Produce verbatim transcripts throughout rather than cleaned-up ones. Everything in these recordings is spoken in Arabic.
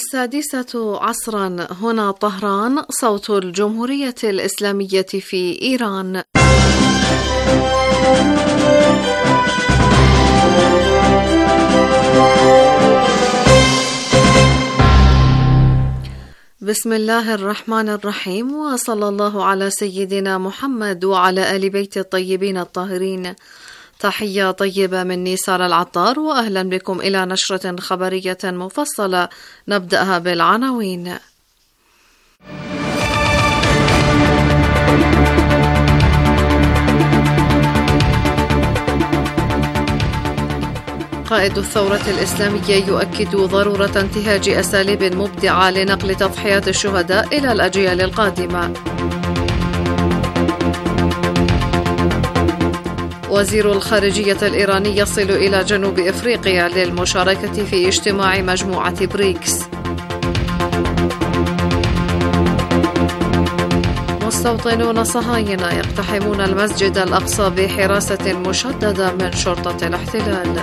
السادسة عصرا هنا طهران، صوت الجمهورية الإسلامية في إيران. بسم الله الرحمن الرحيم، وصلى الله على سيدنا محمد وعلى آل بيت الطيبين الطاهرين. تحية طيبة مني سارة العطار، وأهلا بكم إلى نشرة خبرية مفصلة نبدأها بالعناوين. قائد الثورة الإسلامية يؤكد ضرورة انتهاج أساليب مبدعة لنقل تضحيات الشهداء إلى الأجيال القادمة. وزير الخارجية الإيراني يصل إلى جنوب إفريقيا للمشاركة في اجتماع مجموعة بريكس. مستوطنون صهاينة يقتحمون المسجد الأقصى بحراسة مشددة من شرطة الاحتلال.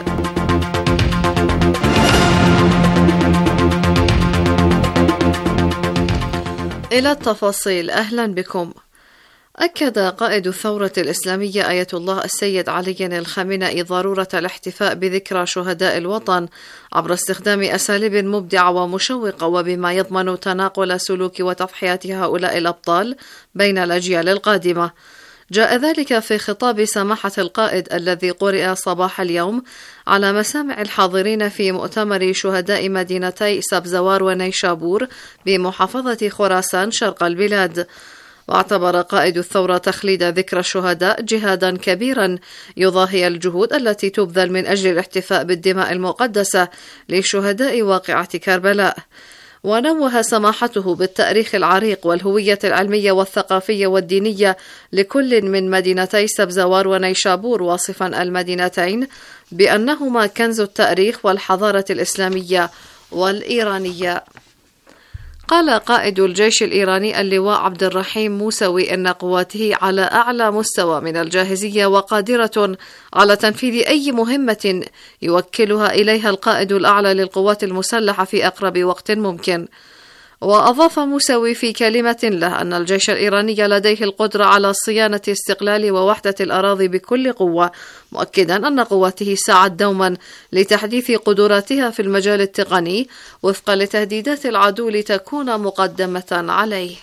إلى التفاصيل، أهلا بكم. أكد قائد الثورة الإسلامية آية الله السيد علي الخامنئي ضرورة الاحتفاء بذكرى شهداء الوطن عبر استخدام أساليب مبدعة ومشوقة، وبما يضمن تناقل سلوك وتضحيات هؤلاء الأبطال بين الأجيال القادمة. جاء ذلك في خطاب سماحة القائد الذي قرئ صباح اليوم على مسامع الحاضرين في مؤتمر شهداء مدينتي سبزوار ونيشابور بمحافظة خراسان شرق البلاد. واعتبر قائد الثورة تخليد ذكرى الشهداء جهادا كبيرا يضاهي الجهود التي تبذل من أجل الاحتفاء بالدماء المقدسة لشهداء واقعة كربلاء. ونوه سماحته بالتاريخ العريق والهوية العلمية والثقافية والدينية لكل من مدينتي سبزوار ونيشابور، واصفا المدينتين بأنهما كنز التاريخ والحضارة الإسلامية والإيرانية. قال قائد الجيش الإيراني اللواء عبد الرحيم موسوي إن قواته على أعلى مستوى من الجاهزية وقادرة على تنفيذ أي مهمة يوكلها إليها القائد الأعلى للقوات المسلحة في أقرب وقت ممكن. وأضاف موسوي في كلمة له أن الجيش الإيراني لديه القدرة على صيانة استقلال ووحدة الأراضي بكل قوة، مؤكدا أن قواته سعت دوما لتحديث قدراتها في المجال التقني وفقا لتهديدات العدو لتكون مقدمة عليه.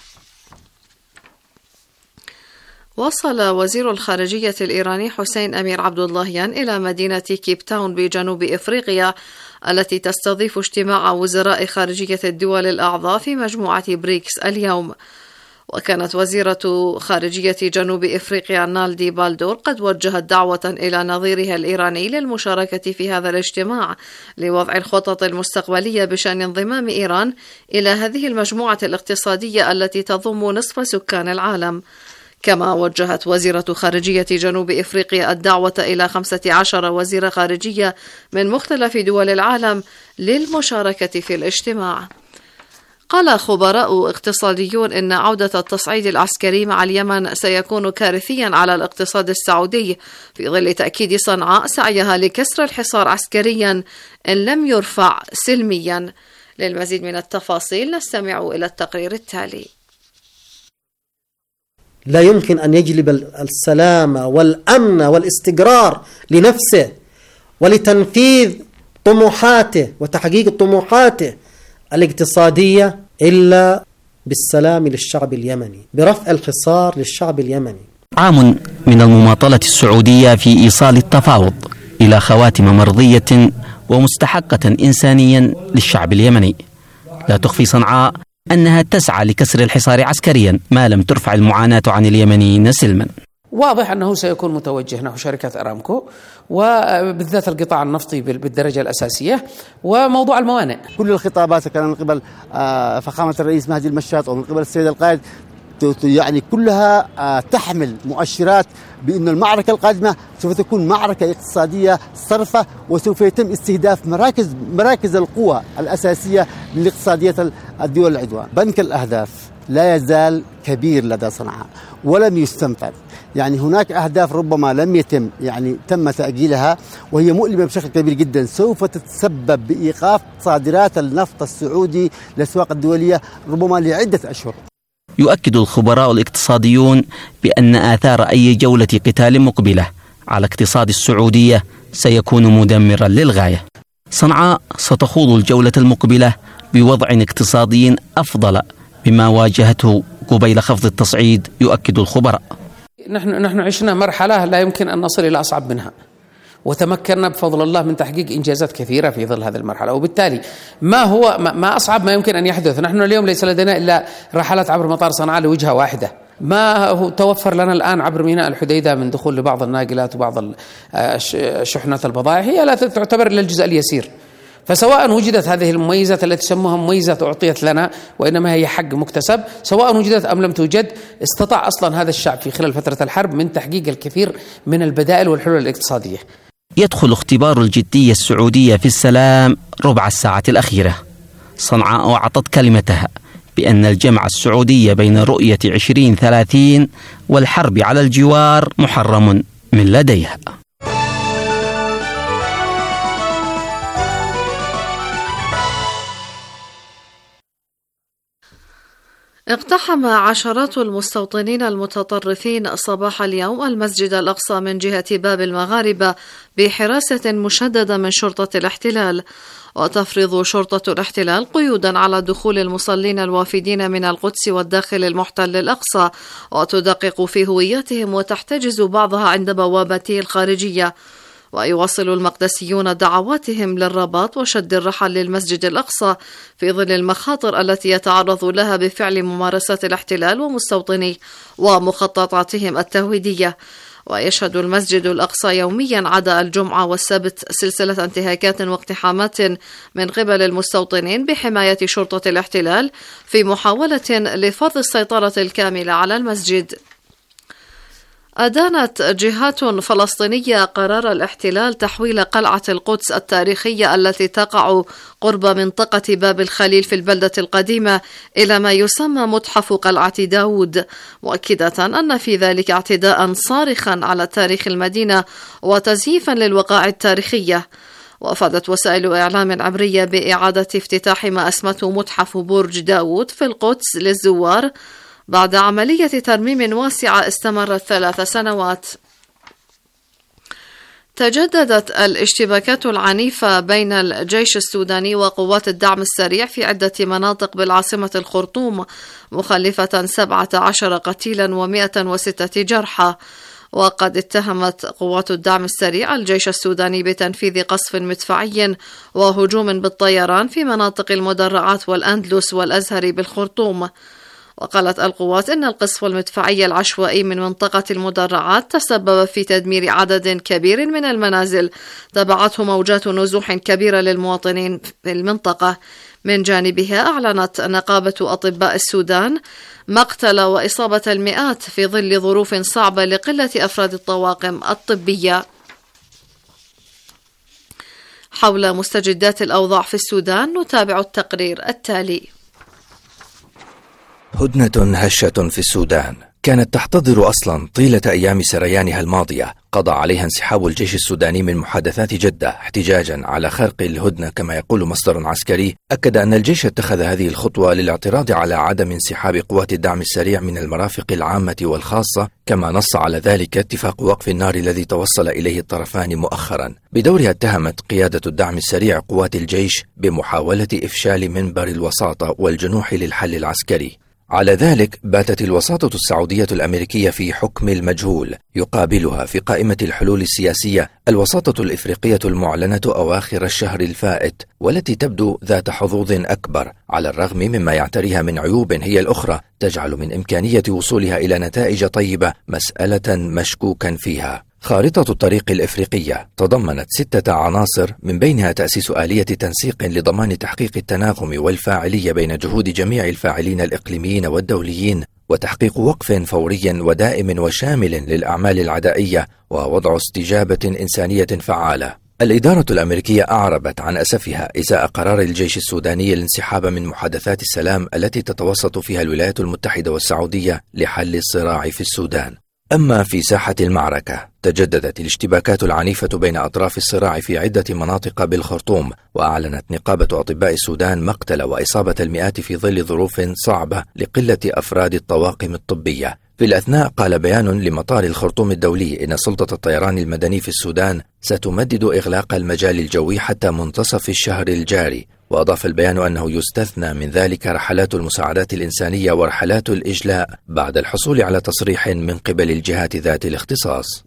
وصل وزير الخارجية الإيراني حسين أمير عبد اللهيان إلى مدينة كيب تاون بجنوب إفريقيا التي تستضيف اجتماع وزراء خارجية الدول الأعضاء في مجموعة بريكس اليوم. وكانت وزيرة خارجية جنوب إفريقيا نالدي بالدور قد وجهت دعوة إلى نظيرها الإيراني للمشاركة في هذا الاجتماع لوضع الخطط المستقبلية بشأن انضمام إيران إلى هذه المجموعة الاقتصادية التي تضم نصف سكان العالم. كما وجهت وزيرة خارجية جنوب إفريقيا الدعوة إلى خمسة عشر وزير خارجية من مختلف دول العالم للمشاركة في الاجتماع. قال خبراء اقتصاديون إن عودة التصعيد العسكري مع اليمن سيكون كارثيا على الاقتصاد السعودي، في ظل تأكيد صنعاء سعيها لكسر الحصار عسكريا إن لم يرفع سلميا. للمزيد من التفاصيل نستمع إلى التقرير التالي. لا يمكن أن يجلب السلام والأمن والاستقرار لنفسه ولتنفيذ طموحاته وتحقيق طموحاته الاقتصادية إلا بالسلام للشعب اليمني، برفع الحصار للشعب اليمني. عام من المماطلة السعودية في إيصال التفاوض إلى خواتم مرضية ومستحقة إنسانيا للشعب اليمني. لا تخفي صنعاء أنها تسعى لكسر الحصار عسكريا ما لم ترفع المعاناة عن اليمنيين سلما. واضح أنه سيكون متوجه نحو شركة أرامكو وبالذات القطاع النفطي بالدرجة الأساسية وموضوع الموانئ. كل الخطابات كان من قبل فخامة الرئيس مهدي المشاط ومن قبل السيد القائد يعني كلها تحمل مؤشرات بأن المعركة القادمة سوف تكون معركة اقتصادية صرفة، وسوف يتم استهداف مراكز مراكز القوى الأساسية لاقتصادية الدول العدوان. بنك الأهداف لا يزال كبير لدى صنعاء ولم يستنفذ. يعني هناك أهداف ربما لم يتم يعني تم تأجيلها وهي مؤلمة بشكل كبير جدا، سوف تتسبب بإيقاف صادرات النفط السعودي للأسواق الدولية ربما لعدة أشهر. يؤكد الخبراء الاقتصاديون بأن آثار أي جولة قتال مقبلة على اقتصاد السعودية سيكون مدمرا للغاية. صنعاء ستخوض الجولة المقبلة بوضع اقتصادي أفضل مما واجهته قبيل خفض التصعيد، يؤكد الخبراء. نحن نحن عشنا مرحلة لا يمكن أن نصل إلى أصعب منها، وتمكنا بفضل الله من تحقيق إنجازات كثيرة في ظل هذه المرحلة، وبالتالي ما هو ما أصعب ما يمكن أن يحدث. نحن اليوم ليس لدينا إلا رحلات عبر مطار صنعاء لوجهة واحدة، ما هو توفر لنا الآن عبر ميناء الحديدة من دخول لبعض الناقلات وبعض شحنات البضائع هي لا تعتبر إلا الجزء اليسير. فسواء وجدت هذه المميزات التي تسموها مميزات أعطيت لنا وإنما هي حق مكتسب، سواء وجدت أم لم توجد، استطاع أصلا هذا الشعب في خلال فترة الحرب من تحقيق الكثير من البدائل والحلول الاقتصادية. يدخل اختبار الجدية السعودية في السلام ربع الساعة الأخيرة. صنعاء أعطت كلمتها بأن الجمع السعودي بين رؤية عشرين ثلاثين والحرب على الجوار محرم من لديها. اقتحم عشرات المستوطنين المتطرفين صباح اليوم المسجد الأقصى من جهة باب المغاربة بحراسة مشددة من شرطة الاحتلال، وتفرض شرطة الاحتلال قيودا على دخول المصلين الوافدين من القدس والداخل المحتل الأقصى، وتدقق في هوياتهم وتحتجز بعضها عند بوابته الخارجية. ويواصل المقدسيون دعواتهم للرباط وشد الرحل للمسجد الأقصى في ظل المخاطر التي يتعرض لها بفعل ممارسات الاحتلال ومستوطنيه ومخططاتهم التهويدية. ويشهد المسجد الأقصى يوميا عدا الجمعة والسبت سلسلة انتهاكات واقتحامات من قبل المستوطنين بحماية شرطة الاحتلال في محاولة لفرض السيطرة الكاملة على المسجد. أدانت جهات فلسطينية قرار الاحتلال تحويل قلعة القدس التاريخية التي تقع قرب منطقة باب الخليل في البلدة القديمة إلى ما يسمى متحف قلعة داود، مؤكدة أن في ذلك اعتداء صارخا على تاريخ المدينة وتزييفا للوقائع التاريخية. وأفادت وسائل إعلام عبرية بإعادة افتتاح ما أسمته متحف برج داود في القدس للزوار بعد عملية ترميم واسعة استمرت ثلاث سنوات. تجددت الاشتباكات العنيفة بين الجيش السوداني وقوات الدعم السريع في عدة مناطق بالعاصمة الخرطوم، مخلفة سبعة عشر قتيلا ومئة وستة جرحى. وقد اتهمت قوات الدعم السريع الجيش السوداني بتنفيذ قصف مدفعي وهجوم بالطيران في مناطق المدرعات والأندلس والأزهر بالخرطوم. وقالت القوات إن القصف المدفعي العشوائي من منطقة المدرعات تسبب في تدمير عدد كبير من المنازل تبعته موجات نزوح كبيرة للمواطنين في المنطقة. من جانبها أعلنت نقابة أطباء السودان مقتل وإصابة المئات في ظل ظروف صعبة لقلة أفراد الطواقم الطبية. حول مستجدات الأوضاع في السودان نتابع التقرير التالي. هدنة هشة في السودان كانت تحتضر أصلا طيلة أيام سريانها الماضية، قضى عليها انسحاب الجيش السوداني من محادثات جدة احتجاجا على خرق الهدنة كما يقول مصدر عسكري. أكد أن الجيش اتخذ هذه الخطوة للاعتراض على عدم انسحاب قوات الدعم السريع من المرافق العامة والخاصة، كما نص على ذلك اتفاق وقف النار الذي توصل إليه الطرفان مؤخرا. بدورها اتهمت قيادة الدعم السريع قوات الجيش بمحاولة إفشال منبر الوساطة والجنوح للحل العسكري. على ذلك باتت الوساطة السعودية الأمريكية في حكم المجهول، يقابلها في قائمة الحلول السياسية الوساطة الإفريقية المعلنة أواخر الشهر الفائت، والتي تبدو ذات حظوظ أكبر على الرغم مما يعتريها من عيوب هي الأخرى تجعل من إمكانية وصولها إلى نتائج طيبة مسألة مشكوكا فيها. خارطة الطريق الإفريقية تضمنت ستة عناصر، من بينها تأسيس آلية تنسيق لضمان تحقيق التناغم والفاعلية بين جهود جميع الفاعلين الإقليميين والدوليين، وتحقيق وقف فوري ودائم وشامل للأعمال العدائية، ووضع استجابة إنسانية فعالة. الإدارة الأمريكية أعربت عن أسفها إزاء قرار الجيش السوداني الانسحاب من محادثات السلام التي تتوسط فيها الولايات المتحدة والسعودية لحل الصراع في السودان. أما في ساحة المعركة تجددت الاشتباكات العنيفة بين أطراف الصراع في عدة مناطق بالخرطوم، وأعلنت نقابة أطباء السودان مقتل وإصابة المئات في ظل ظروف صعبة لقلة أفراد الطواقم الطبية. في الأثناء قال بيان لمطار الخرطوم الدولي إن سلطة الطيران المدني في السودان ستمدد إغلاق المجال الجوي حتى منتصف الشهر الجاري. وأضاف البيان أنه يستثنى من ذلك رحلات المساعدات الإنسانية ورحلات الإجلاء بعد الحصول على تصريح من قبل الجهات ذات الاختصاص.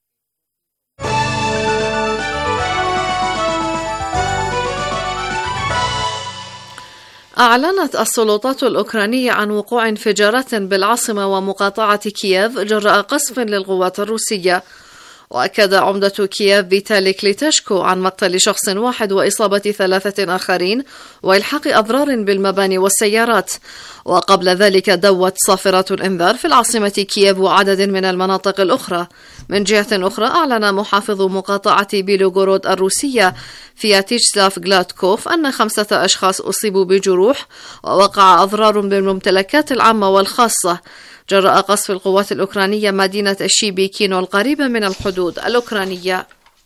أعلنت السلطات الأوكرانية عن وقوع انفجارات بالعاصمة ومقاطعة كييف جراء قصف للقوات الروسية. وأكد عمدة كييف فيتالي كليتشكو عن مقتل شخص واحد وإصابة ثلاثة آخرين وإلحاق أضرار بالمباني والسيارات. وقبل ذلك دوت صافرات الإنذار في العاصمة كييف وعدد من المناطق الأخرى. من جهة أخرى أعلن محافظ مقاطعة بيلوغورود الروسية فياتيشلاف غلاتكوف أن خمسة أشخاص أصيبوا بجروح ووقع أضرار بالممتلكات العامة والخاصة جراء قصف القوات الأوكرانية مدينة الشيبيكينو القريبة من الحدود الأوكرانية.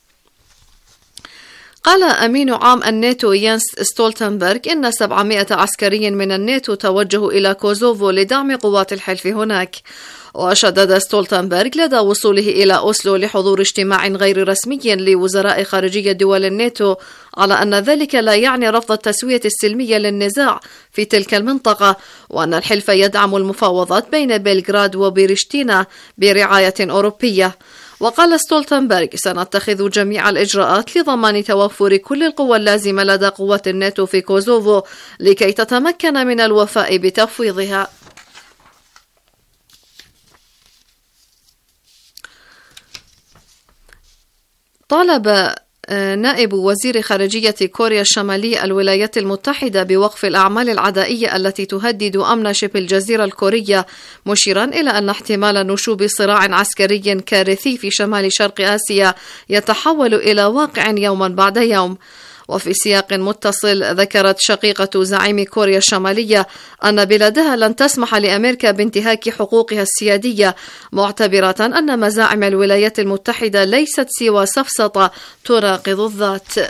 قال أمين عام الناتو يانس ستولتنبرغ إن سبعمائة عسكري من الناتو توجهوا إلى كوزوفو لدعم قوات الحلف هناك. وشدد ستولتنبرغ لدى وصوله إلى أوسلو لحضور اجتماع غير رسمي لوزراء خارجية دول الناتو على أن ذلك لا يعني رفض التسوية السلمية للنزاع في تلك المنطقة، وأن الحلف يدعم المفاوضات بين بلغراد وبريشتينا برعاية أوروبية. وقال ستولتنبرغ سنتخذ جميع الإجراءات لضمان توفر كل القوى اللازمة لدى قوات الناتو في كوزوفو لكي تتمكن من الوفاء بتفويضها. طالب نائب وزير خارجية كوريا الشمالية الولايات المتحدة بوقف الأعمال العدائية التي تهدد أمن شبه الجزيرة الكورية، مشيرا إلى أن احتمال نشوب صراع عسكري كارثي في شمال شرق آسيا يتحول إلى واقع يوما بعد يوم. وفي سياق متصل ذكرت شقيقة زعيم كوريا الشمالية أن بلادها لن تسمح لأمريكا بانتهاك حقوقها السيادية، معتبرة أن مزاعم الولايات المتحدة ليست سوى سفسطة تناقض الذات.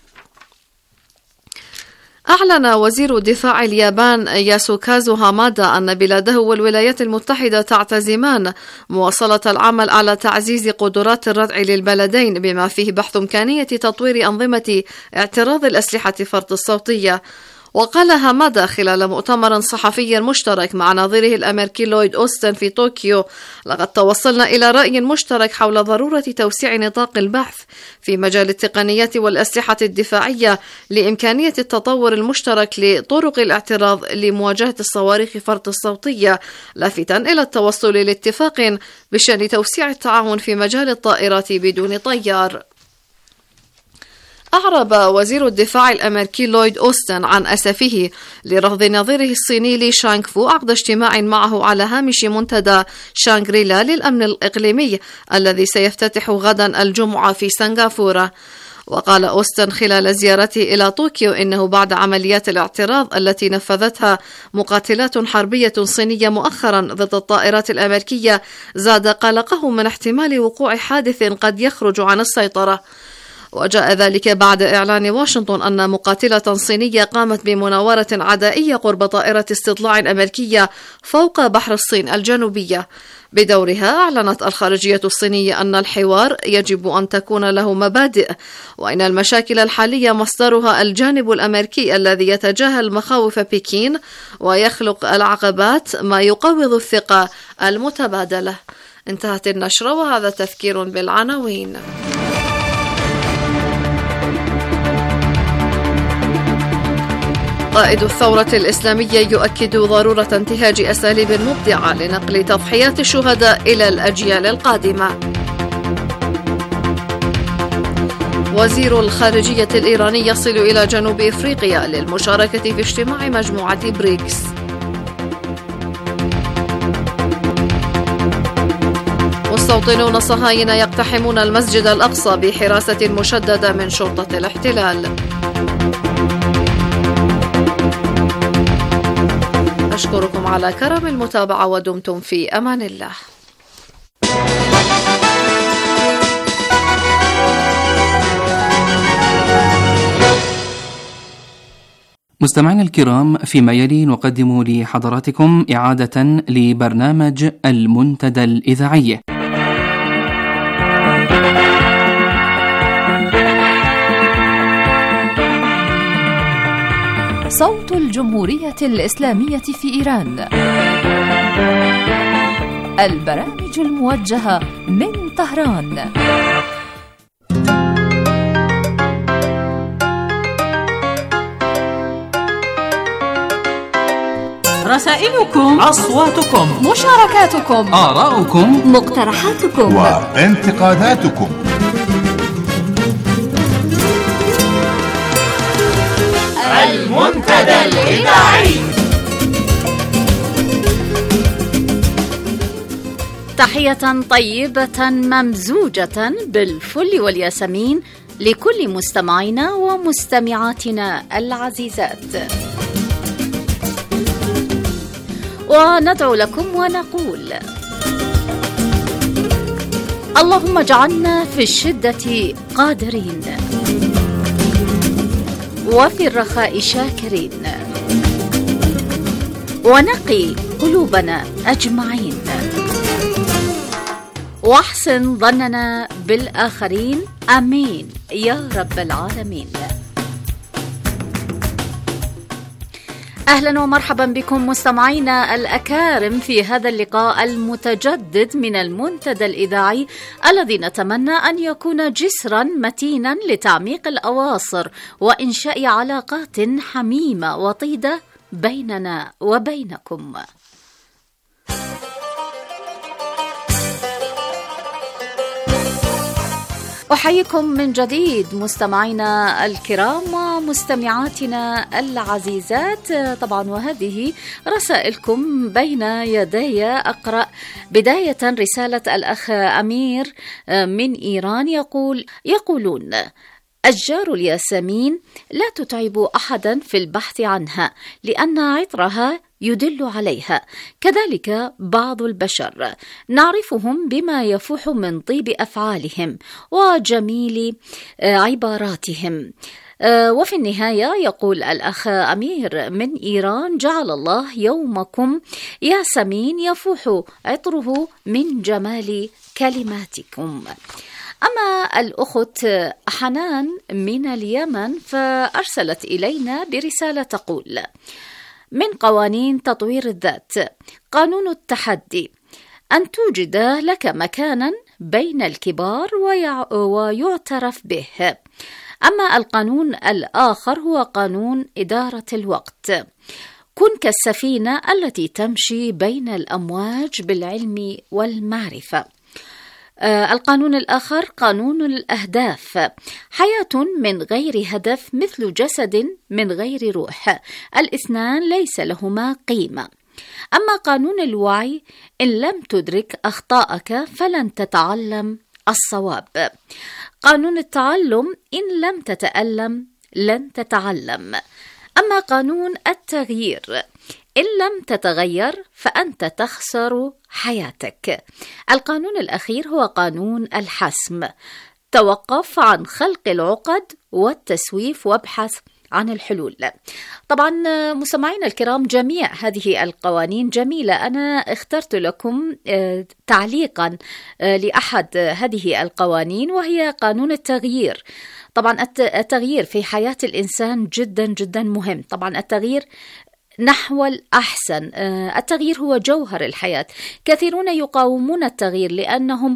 أعلن وزير دفاع اليابان ياسوكازو هامادا أن بلاده والولايات المتحدة تعتزمان مواصلة العمل على تعزيز قدرات الردع للبلدين بما فيه بحث إمكانية تطوير أنظمة اعتراض الأسلحة فرط الصوتية. وقال هامادا خلال مؤتمر صحفي مشترك مع نظيره الأمريكي لويد أوستن في طوكيو: لقد توصلنا إلى رأي مشترك حول ضرورة توسيع نطاق البحث في مجال التقنيات والأسلحة الدفاعية لإمكانية التطور المشترك لطرق الاعتراض لمواجهة الصواريخ فرط الصوتية، لافتا إلى التوصل لاتفاق بشأن توسيع التعاون في مجال الطائرات بدون طيار. أعرب وزير الدفاع الأمريكي لويد أوستن عن أسفه لرفض نظيره الصيني لي شانغ فو عقد اجتماع معه على هامش منتدى شانغريلا للأمن الإقليمي الذي سيفتتح غدا الجمعة في سنغافورة. وقال أوستن خلال زيارته إلى طوكيو إنه بعد عمليات الاعتراض التي نفذتها مقاتلات حربية صينية مؤخرا ضد الطائرات الأمريكية زاد قلقه من احتمال وقوع حادث قد يخرج عن السيطرة. وجاء ذلك بعد إعلان واشنطن أن مقاتلة صينية قامت بمناورة عدائية قرب طائرة استطلاع أمريكية فوق بحر الصين الجنوبية. بدورها أعلنت الخارجية الصينية أن الحوار يجب أن تكون له مبادئ، وإن المشاكل الحالية مصدرها الجانب الأمريكي الذي يتجاهل مخاوف بكين ويخلق العقبات، ما يقوض الثقة المتبادلة. انتهت النشرة وهذا تذكير بالعناوين. قائد الثورة الإسلامية يؤكد ضرورة انتهاج أساليب مبدعة لنقل تضحيات الشهداء إلى الأجيال القادمة. وزير الخارجية الإيراني يصل إلى جنوب إفريقيا للمشاركة في اجتماع مجموعة بريكس. مستوطنون صهاينة يقتحمون المسجد الأقصى بحراسة مشددة من شرطة الاحتلال. أشكركم على كرم المتابعة ودمتم في أمان الله. مستمعينا الكرام، فيما يلي نقدم لحضراتكم إعادة لبرنامج المنتدى الإذاعي. صوت الجمهورية الإسلامية في إيران، البرامج الموجهة من طهران. رسائلكم، أصواتكم، مشاركاتكم، آراؤكم، مقترحاتكم وانتقاداتكم. المنتدى الإذاعي. تحية طيبة ممزوجة بالفل والياسمين لكل مستمعينا ومستمعاتنا العزيزات، وندعو لكم ونقول: اللهم اجعلنا في الشدة قادرين، وفي الرخاء شاكرين، ونقي قلوبنا أجمعين، واحسن ظننا بالآخرين، آمين يا رب العالمين. أهلا ومرحبا بكم مستمعينا الأكارم في هذا اللقاء المتجدد من المنتدى الإذاعي، الذي نتمنى أن يكون جسرا متينا لتعميق الأواصر وإنشاء علاقات حميمة وطيدة بيننا وبينكم. أحييكم من جديد مستمعينا الكرام ومستمعاتنا العزيزات. طبعا وهذه رسائلكم بين يدي. أقرأ بداية رسالة الأخ أمير من إيران، يقول يقولون: أشجار الياسمين لا تتعب أحدا في البحث عنها لأن عطرها يدل عليها، كذلك بعض البشر نعرفهم بما يفوح من طيب أفعالهم وجميل عباراتهم. وفي النهاية يقول الأخ أمير من إيران: جعل الله يومكم ياسمين يفوح عطره من جمال كلماتكم. أما الأخت حنان من اليمن فأرسلت إلينا برسالة تقول: من قوانين تطوير الذات قانون التحدي أن توجد لك مكانا بين الكبار ويعترف به. أما القانون الآخر هو قانون إدارة الوقت. كن كالسفينة التي تمشي بين الأمواج بالعلم والمعرفة. آه القانون الآخر قانون الأهداف. حياة من غير هدف مثل جسد من غير روح، الاثنان ليس لهما قيمة. أما قانون الوعي: إن لم تدرك أخطاءك فلن تتعلم الصواب. قانون التعلم: إن لم تتألم لن تتعلم. أما قانون التغيير: إن لم تتغير فأنت تخسر حياتك. القانون الأخير هو قانون الحسم: توقف عن خلق العقد والتسويف وابحث عن الحلول. طبعا مستمعينا الكرام، جميع هذه القوانين جميلة. أنا اخترت لكم تعليقا لأحد هذه القوانين، وهي قانون التغيير. طبعا التغيير في حياة الإنسان جدا جدا مهم. طبعا التغيير نحو الأحسن، التغيير هو جوهر الحياة. كثيرون يقاومون التغيير لأنهم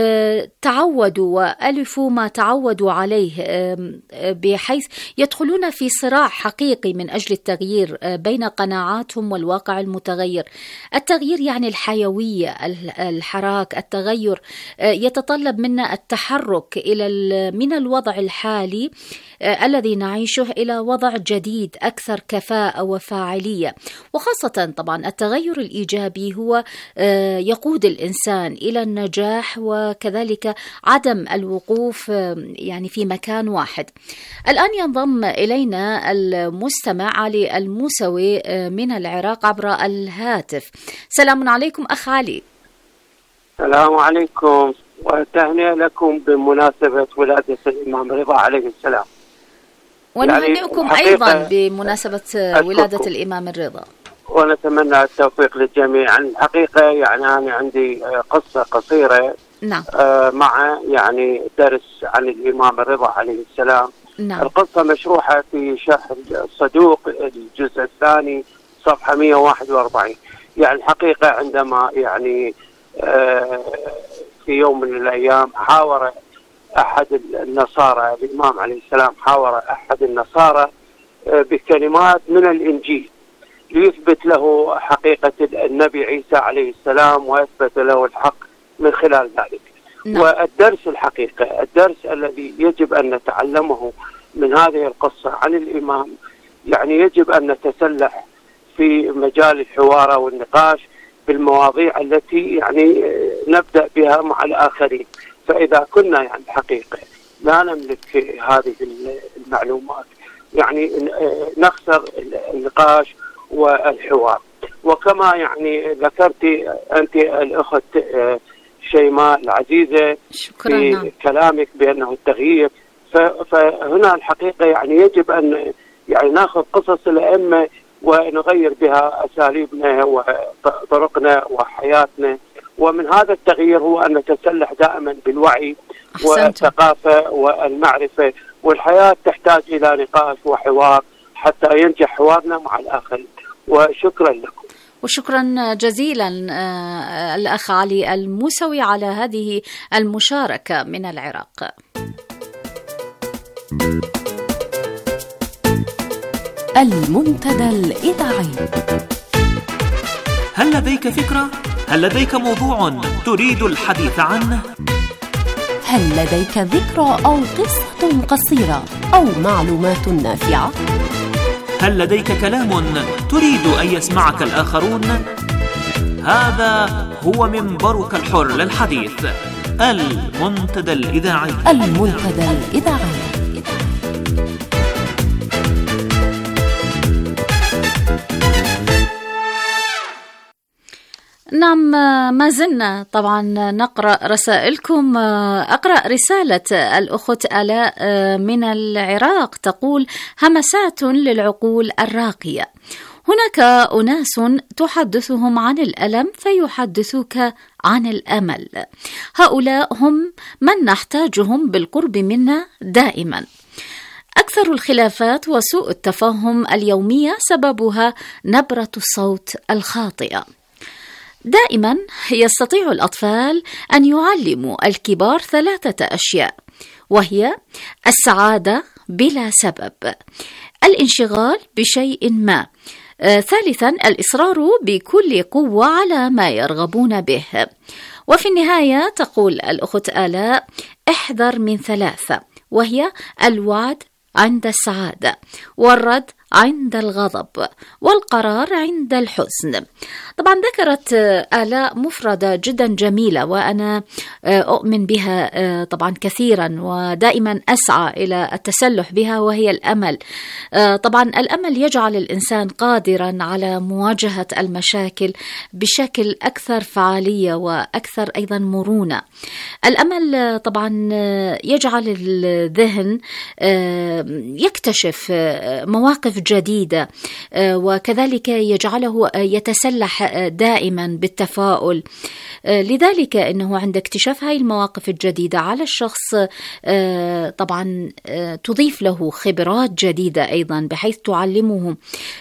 تعودوا وألفوا ما تعودوا عليه، بحيث يدخلون في صراع حقيقي من أجل التغيير بين قناعاتهم والواقع المتغير. التغيير يعني الحيوية، الحراك. التغير يتطلب منا التحرك إلى من الوضع الحالي الذي نعيشه إلى وضع جديد أكثر كفاءة وفاعلية. وخاصة طبعا التغير الإيجابي هو يقود الإنسان إلى النجاح، وكذلك عدم الوقوف يعني في مكان واحد. الآن ينضم إلينا المستمع علي الموسوي من العراق عبر الهاتف. سلام عليكم أخ علي. السلام عليكم، وتهنئة لكم بمناسبة ولادة الإمام رضا عليه السلام. ونهنئكم يعني أيضا بمناسبة ولادة الإمام الرضا، ونتمنى التوفيق للجميع. الحقيقة يعني أنا عندي قصة قصيرة نعم. مع يعني درس عن الإمام الرضا عليه السلام. نعم. القصة مشروحة في شرح الصدوق الجزء الثاني صفحة مئة وواحد وأربعين. يعني الحقيقة عندما يعني في يوم من الأيام حاور أحد النصارى الإمام عليه السلام، حاور أحد النصارى بكلمات من الإنجيل ليثبت له حقيقة النبي عيسى عليه السلام ويثبت له الحق من خلال ذلك. نعم. والدرس الحقيقة الدرس الذي يجب أن نتعلمه من هذه القصة عن الإمام، يعني يجب أن نتسلح في مجال الحوار والنقاش بالمواضيع التي يعني نبدأ بها مع الآخرين. فإذا كنا يعني الحقيقة لا نملك هذه المعلومات يعني نخسر النقاش والحوار. وكما يعني ذكرت أنت الأخت شيماء العزيزة في نعم. كلامك بأنه التغيير، فهنا الحقيقة يعني يجب أن يعني نأخذ قصص الأئمة ونغير بها أساليبنا وطرقنا وحياتنا. ومن هذا التغيير هو أن نتسلح دائما بالوعي والثقافة والمعرفة، والحياة تحتاج إلى نقاش وحوار حتى ينجح حوارنا مع الآخرين. وشكرا لكم. وشكرا جزيلا الأخ علي الموسوي على هذه المشاركة من العراق. المنتدى الإذاعي. هل لديك فكرة؟ هل لديك موضوع تريد الحديث عنه؟ هل لديك ذكرى أو قصة قصيرة أو معلومات نافعة؟ هل لديك كلام تريد أن يسمعك الآخرون؟ هذا هو منبرك الحر للحديث، المنتدى الإذاعي. المنتدى الإذاعي. نعم، ما زلنا طبعا نقرأ رسائلكم. أقرأ رسالة الأخت آلاء من العراق تقول: همسات للعقول الراقية. هناك أناس تحدثهم عن الألم فيحدثوك عن الأمل. هؤلاء هم من نحتاجهم بالقرب منا دائما. أكثر الخلافات وسوء التفاهم اليومية سببها نبرة الصوت الخاطئة. دائما يستطيع الأطفال أن يعلموا الكبار ثلاثة أشياء، وهي السعادة بلا سبب، الانشغال بشيء ما، آه، ثالثا الإصرار بكل قوة على ما يرغبون به. وفي النهاية تقول الأخت آلاء: احذر من ثلاثة، وهي الوعد عند السعادة، والرد عند الغضب، والقرار عند الحزن. طبعا ذكرت آلاء مفردة جدا جميلة وأنا أؤمن بها طبعا كثيرا ودائما أسعى إلى التسلح بها، وهي الأمل. طبعا الأمل يجعل الإنسان قادرا على مواجهة المشاكل بشكل أكثر فعالية وأكثر أيضا مرونة. الأمل طبعا يجعل الذهن يكتشف مواقف جديدة، وكذلك يجعله يتسلح دائما بالتفاؤل. لذلك إنه عند اكتشاف هاي المواقف الجديدة على الشخص طبعا تضيف له خبرات جديدة أيضا، بحيث تعلمه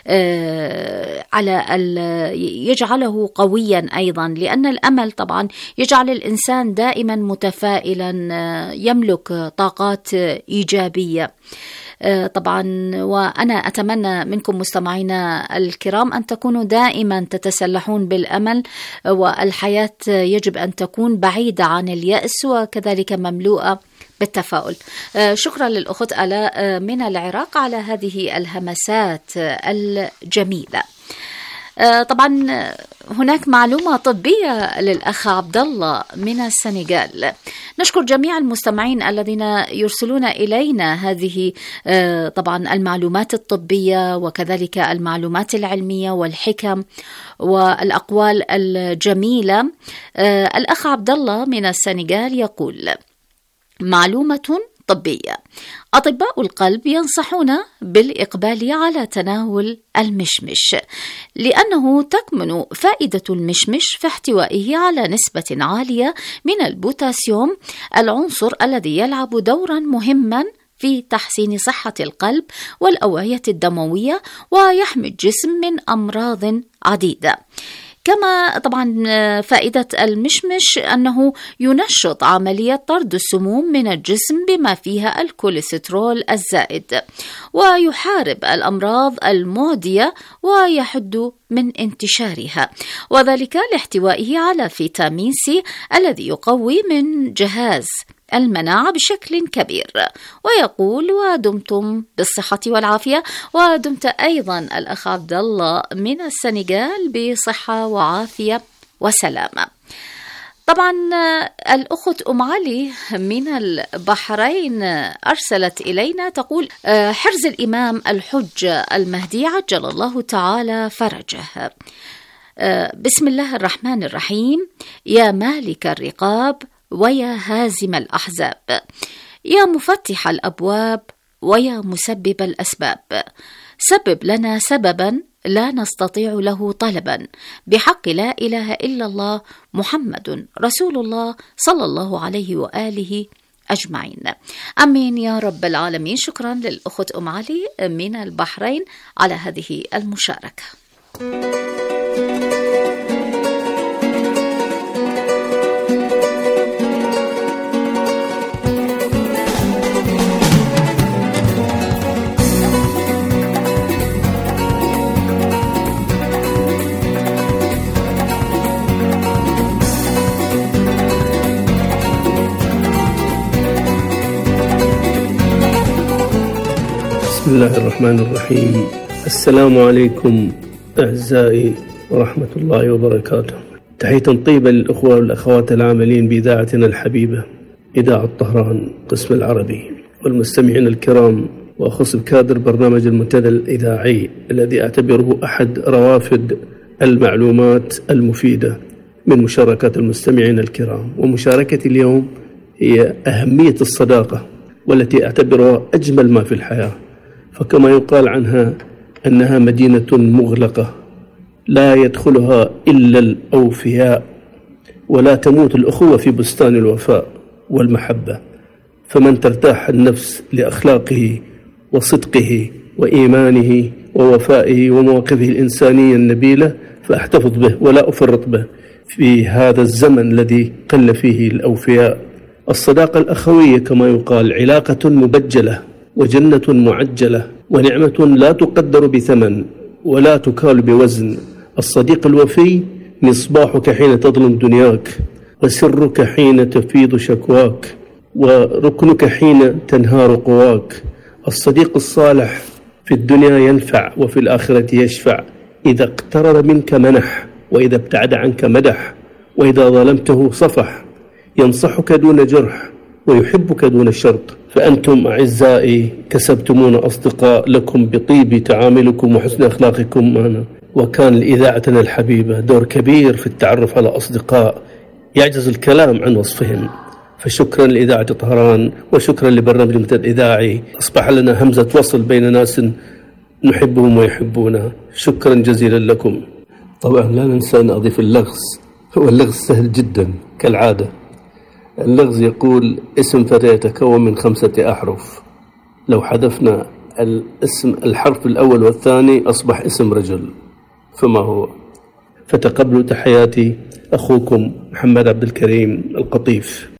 على يجعله قويا أيضا، لأن الأمل طبعا يجعل الإنسان دائما متفائلا، يملك طاقات إيجابية. طبعا وأنا أتمنى منكم مستمعينا الكرام أن تكونوا دائما تتسلحون بالأمل، والحياة يجب أن تكون بعيدة عن اليأس وكذلك مملوءة بالتفاؤل. شكرا للأخت آلاء من العراق على هذه الهمسات الجميلة. طبعا هناك معلومة طبية للأخ عبد الله من السنغال. نشكر جميع المستمعين الذين يرسلون إلينا هذه طبعا المعلومات الطبية وكذلك المعلومات العلمية والحكم والأقوال الجميلة. الأخ عبد الله من السنغال يقول: معلومة الطبية. أطباء القلب ينصحون بالإقبال على تناول المشمش، لأنه تكمن فائدة المشمش في احتوائه على نسبة عالية من البوتاسيوم، العنصر الذي يلعب دورا مهما في تحسين صحة القلب والأوعية الدموية، ويحمي الجسم من أمراض عديدة. كما طبعا فائدة المشمش أنه ينشط عملية طرد السموم من الجسم بما فيها الكوليسترول الزائد، ويحارب الأمراض المعدية ويحد من انتشارها، وذلك لاحتوائه على فيتامين سي الذي يقوي من جهاز المناعة بشكل كبير. ويقول: ودمتم بالصحة والعافية. ودمت أيضا الأخ عبد الله من السنغال بصحة وعافية وسلامة. طبعا الأخت أم علي من البحرين أرسلت إلينا تقول: حرز الإمام الحج المهدي عجل الله تعالى فرجه. بسم الله الرحمن الرحيم. يا مالك الرقاب ويا هازم الأحزاب، يا مفتح الأبواب ويا مسبب الأسباب، سبب لنا سببا لا نستطيع له طلبا، بحق لا إله إلا الله محمد رسول الله صلى الله عليه وآله أجمعين. أمين يا رب العالمين. شكرا للأخت أم علي من البحرين على هذه المشاركة. بسم الله الرحمن الرحيم. السلام عليكم أعزائي ورحمة الله وبركاته. تحية طيبة للأخوة والأخوات العاملين بإذاعتنا الحبيبة إذاعة طهران قسم العربي، والمستمعين الكرام، وأخص بكادر برنامج المنتدى الإذاعي الذي أعتبره أحد روافد المعلومات المفيدة من مشاركات المستمعين الكرام. ومشاركتي اليوم هي أهمية الصداقة، والتي أعتبرها أجمل ما في الحياة، فكما يقال عنها أنها مدينة مغلقة لا يدخلها إلا الأوفياء، ولا تموت الأخوة في بستان الوفاء والمحبة، فمن ترتاح النفس لأخلاقه وصدقه وإيمانه ووفائه ومواقفه الإنسانية النبيلة فأحتفظ به ولا أفرط به في هذا الزمن الذي قل فيه الأوفياء. الصداقة الأخوية كما يقال علاقة مبجلة وجنة معجلة ونعمة لا تقدر بثمن ولا تكال بوزن. الصديق الوفي مصباحك حين تظلم دنياك، وسرك حين تفيض شكواك، وركنك حين تنهار قواك. الصديق الصالح في الدنيا ينفع وفي الآخرة يشفع، إذا اقترب منك منح، وإذا ابتعد عنك مدح، وإذا ظلمته صفح، ينصحك دون جرح ويحبك دون شرط. فأنتم أعزائي كسبتمون أصدقاء لكم بطيب تعاملكم وحسن أخلاقكم معنا، وكان لإذاعتنا الحبيبة دور كبير في التعرف على أصدقاء يعجز الكلام عن وصفهم. فشكرا لإذاعة طهران، وشكرا لبرنامج المنتدى الإذاعي، أصبح لنا همزة وصل بين ناس نحبهم ويحبونا. شكرا جزيلا لكم. طبعا لا ننسى أن أضيف اللغز، هو اللغز سهل جدا كالعادة. اللغز يقول: اسم فتاة يتكون من خمسة أحرف، لو حذفنا الاسم الحرف الأول والثاني أصبح اسم رجل، فما هو؟ فتقبلوا تحياتي، أخوكم محمد عبد الكريم القطيف.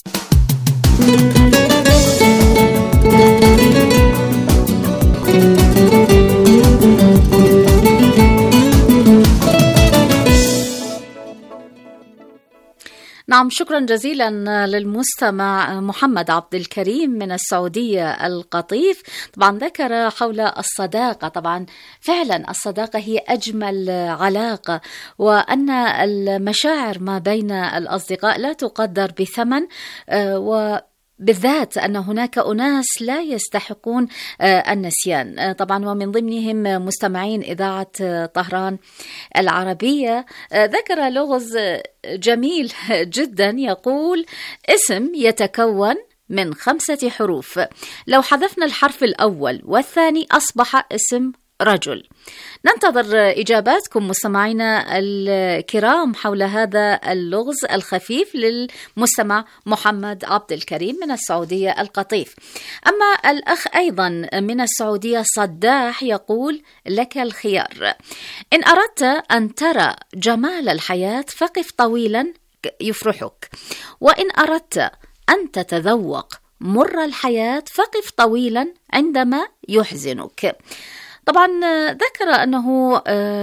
نعم، شكرا جزيلا للمستمع محمد عبد الكريم من السعودية القطيف. طبعا ذكر حول الصداقة، طبعا فعلا الصداقة هي أجمل علاقة، وأن المشاعر ما بين الأصدقاء لا تقدر بثمن، و بالذات أن هناك أناس لا يستحقون النسيان طبعا، ومن ضمنهم مستمعين إذاعة طهران العربية. ذكر لغز جميل جدا يقول: اسم يتكون من خمسة حروف. لو حذفنا الحرف الأول والثاني أصبح اسم رجل. ننتظر إجاباتكم مستمعينا الكرام حول هذا اللغز الخفيف للمستمع محمد عبد الكريم من السعودية القطيف. أما الأخ أيضا من السعودية صداح يقول لك الخيار: إن أردت أن ترى جمال الحياة فقف طويلا يفرحك، وإن أردت أن تتذوق مر الحياة فقف طويلا عندما يحزنك. طبعا ذكر أنه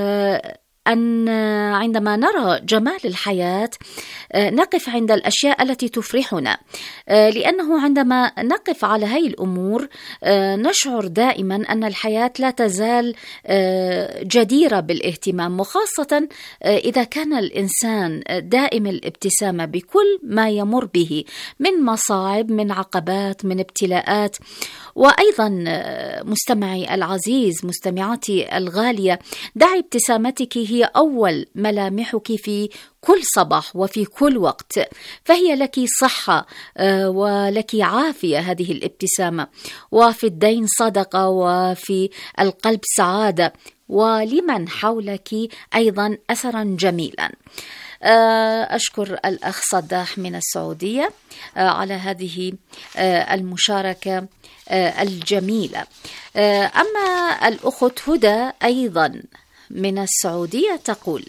أن عندما نرى جمال الحياة نقف عند الأشياء التي تفرحنا، لأنه عندما نقف على هذه الأمور نشعر دائما أن الحياة لا تزال جديرة بالاهتمام، وخاصة إذا كان الإنسان دائم الابتسامة بكل ما يمر به من مصاعب، من عقبات، من ابتلاءات. وأيضا مستمعي العزيز، مستمعاتي الغالية، دعي ابتسامتك هي أول ملامحك في كل صباح وفي كل وقت، فهي لك صحة ولك عافية هذه الابتسامة، وفي الدين صدقة، وفي القلب سعادة، ولمن حولك أيضا أثرا جميلا. أشكر الأخ صداح من السعودية على هذه المشاركة الجميلة. أما الأخت هدى أيضا من السعودية تقول: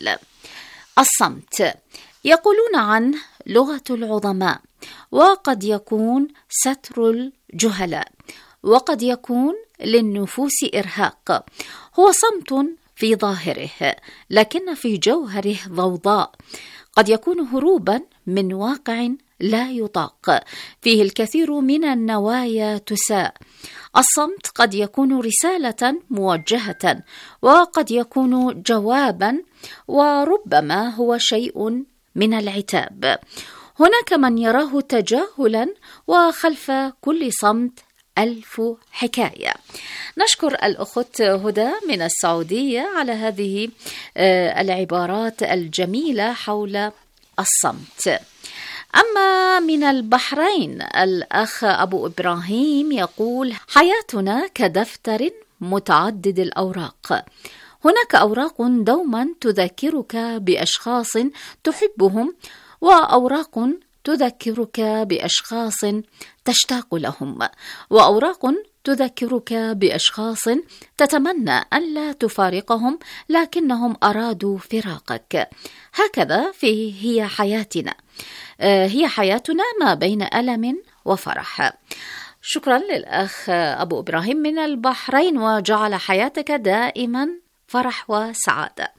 الصمت يقولون عنه لغة العظماء، وقد يكون ستر الجهلاء، وقد يكون للنفوس إرهاق. هو صمت في ظاهره لكن في جوهره ضوضاء، قد يكون هروبا من واقع لا يطاق، فيه الكثير من النوايا تساء. الصمت قد يكون رسالة موجهة، وقد يكون جوابا، وربما هو شيء من العتاب. هناك من يراه تجاهلا، وخلف كل صمت ألف حكاية. نشكر الأخت هدى من السعودية على هذه العبارات الجميلة حول الصمت. أما من البحرين الأخ أبو إبراهيم يقول: حياتنا كدفتر متعدد الأوراق، هناك أوراق دوما تذكرك بأشخاص تحبهم، وأوراق تذكرك بأشخاص تشتاق لهم، وأوراق تذكرك بأشخاص تتمنى أن لا تفارقهم لكنهم أرادوا فراقك. هكذا في هي حياتنا، هي حياتنا ما بين ألم وفرح. شكرا للأخ أبو إبراهيم من البحرين، وجعل حياتك دائما فرح وسعادة.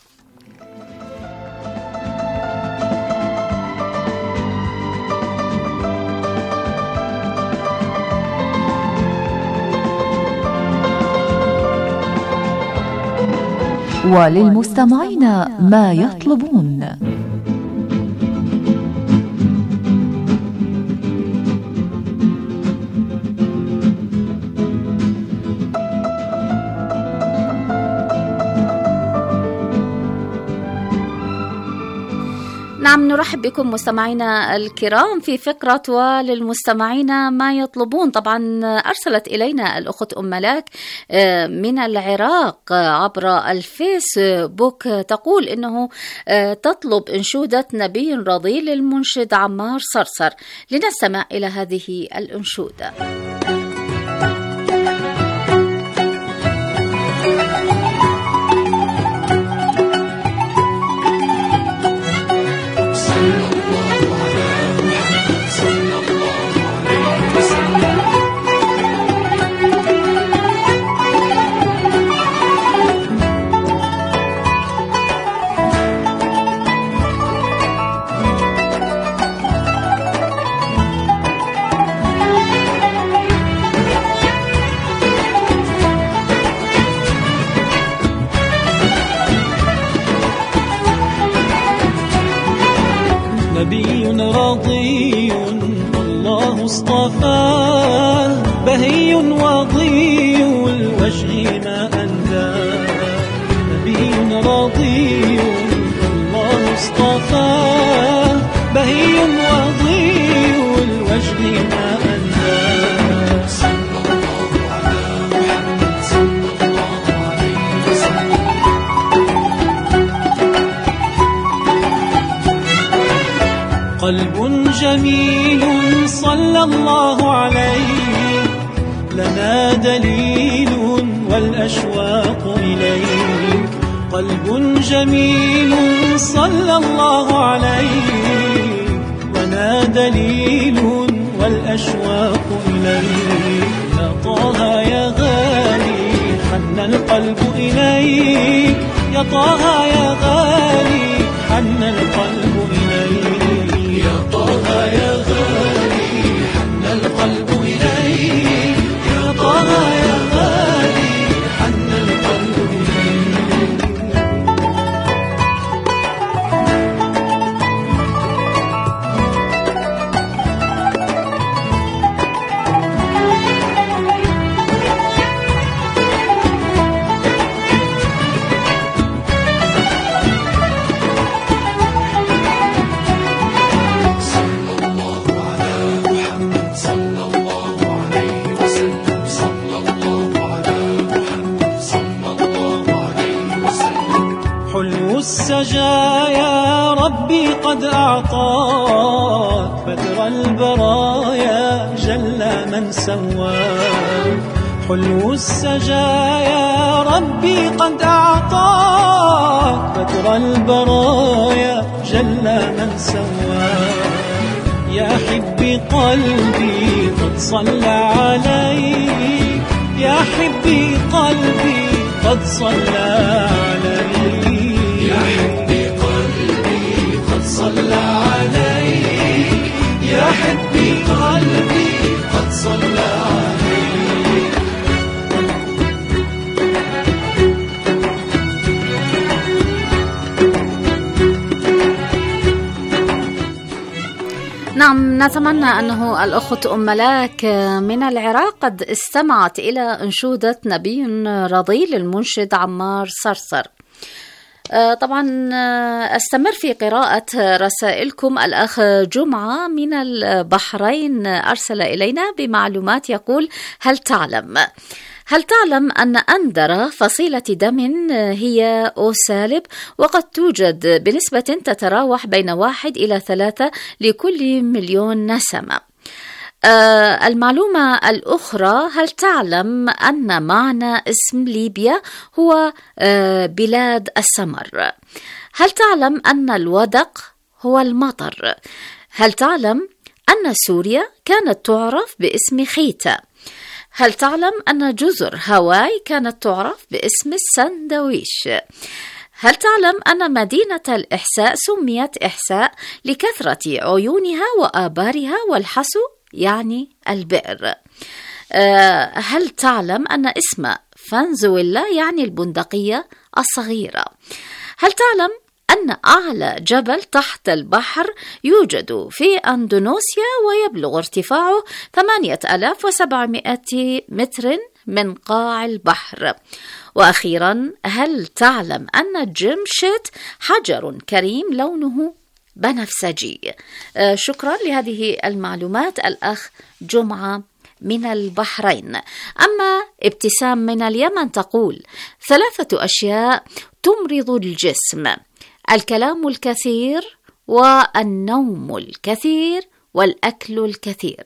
وللمستمعين ما يطلبون. نعم، نرحب بكم مستمعينا الكرام في فقرة وللمستمعين ما يطلبون. طبعا أرسلت إلينا الأخت أم ملاك من العراق عبر الفيسبوك، تقول إنه تطلب إنشودة نبي رضي للمنشد عمار صرصر. لنستمع إلى هذه الإنشودة. نبي رضي الله اصطفاه، بهي وضي الوجه ما أنداه. نبي رضي الله اصطفاه، بهي وضي الوجه ما قلب جميل صلى الله عليه، لنا دليل والأشواق إليه. قلب جميل صلى الله عليه، لنا دليل والأشواق إليه. يا طه يا غالي حن القلب إليك، يا طه يا غالي حن القلب إليك. يا طه يا غالي حن القلب إليك، يا طه يا غالي حن القلب إليك. السجايا ربي قد أعطاك، بدر البرايا جل من سواك. حلو السجايا ربي قد أعطاك، بدر البرايا جل من سواك. يا حبي قلبي قد صلى عليك، يا حبي قلبي قد صلى عليك. يا حبي قلبي قد صلى عليك، يا حبي قلبي قد صلى عليك. نعم، نتمنى أنه الأخت أم ملاك من العراق قد استمعت إلى أنشودة نبي رضي للمنشد عمار صرصر. طبعا أستمر في قراءة رسائلكم. الأخ جمعة من البحرين أرسل إلينا بمعلومات، يقول: هل تعلم هل تعلم أن أندرة فصيلة دم هي أو سالب، وقد توجد بنسبة تتراوح بين واحد إلى ثلاثة لكل مليون نسمة. آه المعلومة الأخرى: هل تعلم أن معنى اسم ليبيا هو آه بلاد السمر؟ هل تعلم أن الودق هو المطر؟ هل تعلم أن سوريا كانت تعرف باسم خيتا؟ هل تعلم أن جزر هاواي كانت تعرف باسم السندويش؟ هل تعلم أن مدينة الإحساء سميت إحساء لكثرة عيونها وآبارها، والحسو يعني البئر؟ أه هل تعلم أن اسم فنزويلا يعني البندقية الصغيرة؟ هل تعلم أن أعلى جبل تحت البحر يوجد في أندونيسيا ويبلغ ارتفاعه ثمانية آلاف وسبعمائة متر من قاع البحر؟ وأخيرا، هل تعلم أن جمشت حجر كريم لونه بنفسجي؟ آه شكرا لهذه المعلومات الأخ جمعة من البحرين. أما ابتسام من اليمن تقول: ثلاثة أشياء تمرض الجسم: الكلام الكثير، والنوم الكثير، والأكل الكثير.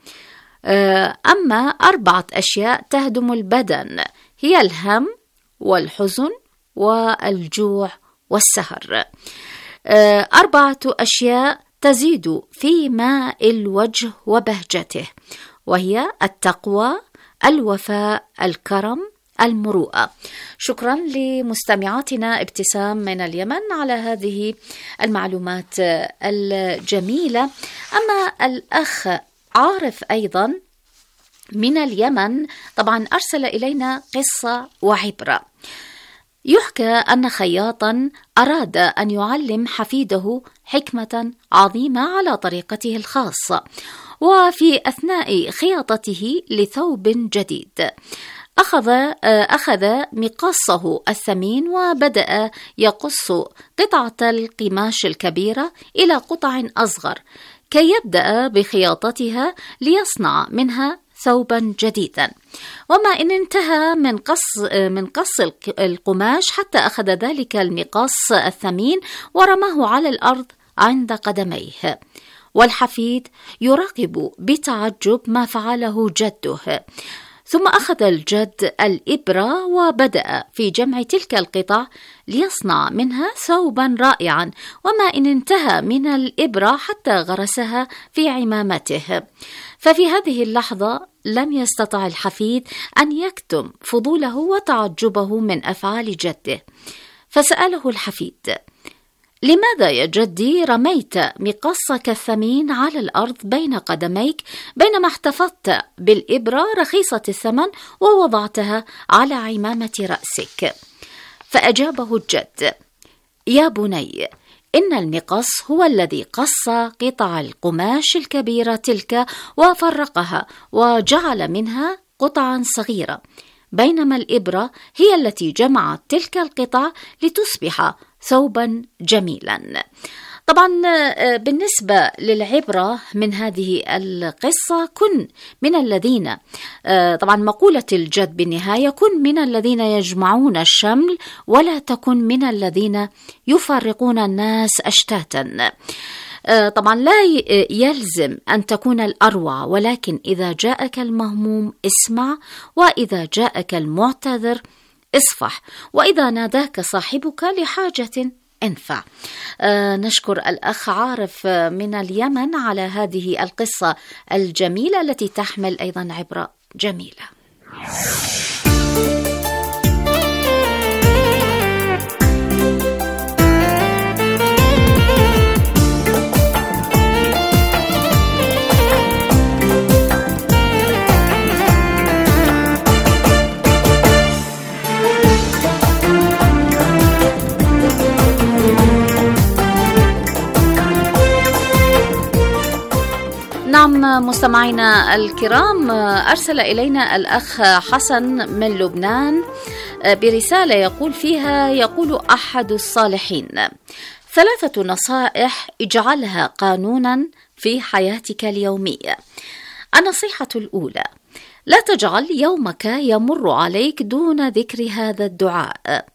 أما أربعة أشياء تهدم البدن هي الهم والحزن والجوع والسهر. أربعة أشياء تزيد في ماء الوجه وبهجته، وهي التقوى، الوفاء، الكرم، المروءة. شكرا لمستمعاتنا ابتسام من اليمن على هذه المعلومات الجميلة. أما الأخ عارف أيضا من اليمن طبعا أرسل إلينا قصة وعبرة. يحكى أن خياطا أراد أن يعلم حفيده حكمة عظيمة على طريقته الخاصة، وفي أثناء خياطته لثوب جديد أخذ أخذ مقصه الثمين وبدأ يقص قطعة القماش الكبيرة إلى قطع أصغر كي يبدأ بخياطتها ليصنع منها ثوبا جديدا. وما إن انتهى من قص من قص القماش حتى أخذ ذلك المقص الثمين ورماه على الأرض عند قدميه، والحفيد يراقب بتعجب ما فعله جده. ثم أخذ الجد الإبرة وبدأ في جمع تلك القطع ليصنع منها ثوبا رائعا، وما إن انتهى من الإبرة حتى غرسها في عمامته. ففي هذه اللحظة لم يستطع الحفيد أن يكتم فضوله وتعجبه من أفعال جده، فسأله الحفيد: لماذا يا جدي رميت مقصك الثمين على الأرض بين قدميك بينما احتفظت بالإبرة رخيصة الثمن ووضعتها على عمامة رأسك؟ فأجابه الجد: يا بني، إن المقص هو الذي قص قطع القماش الكبيرة تلك وفرقها وجعل منها قطعا صغيرة، بينما الإبرة هي التي جمعت تلك القطع لتصبح ثوبا جميلا. طبعا بالنسبة للعبرة من هذه القصة، كن من الذين، طبعا مقولة الجد بالنهاية: كن من الذين يجمعون الشمل ولا تكن من الذين يفرقون الناس أشتاتا. طبعا لا يلزم أن تكون الأروع، ولكن إذا جاءك المهموم اسمع، وإذا جاءك المعتذر اصفح، وإذا ناداك صاحبك لحاجة انفع. آه نشكر الأخ عارف من اليمن على هذه القصة الجميلة التي تحمل أيضا عبرة جميلة. نعم مستمعينا الكرام، أرسل إلينا الأخ حسن من لبنان برسالة يقول فيها: يقول أحد الصالحين: ثلاثة نصائح اجعلها قانونا في حياتك اليومية. النصيحة الأولى: لا تجعل يومك يمر عليك دون ذكر هذا الدعاء: